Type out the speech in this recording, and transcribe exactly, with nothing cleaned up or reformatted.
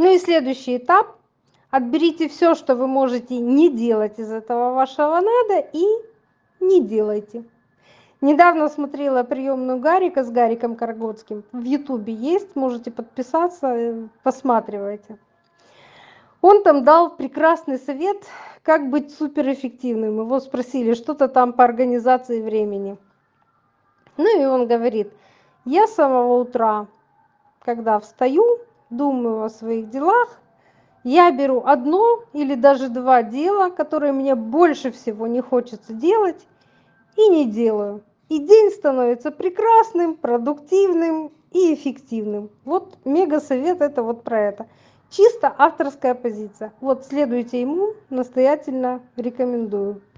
Ну и следующий этап. Отберите все, что вы можете не делать из этого вашего надо, и не делайте. Недавно смотрела приемную Гарика с Гариком Карагодским. В Ютубе есть, можете подписаться, э, посматривайте. Он там дал прекрасный совет, как быть суперэффективным. Его спросили что-то там по организации времени. Ну и он говорит: я с самого утра, когда встаю, думаю о своих делах, я беру одно или даже два дела, которые мне больше всего не хочется делать, и не делаю. И день становится прекрасным, продуктивным и эффективным. Вот мега совет это вот про это. Чисто авторская позиция. Вот следуйте ему, настоятельно рекомендую.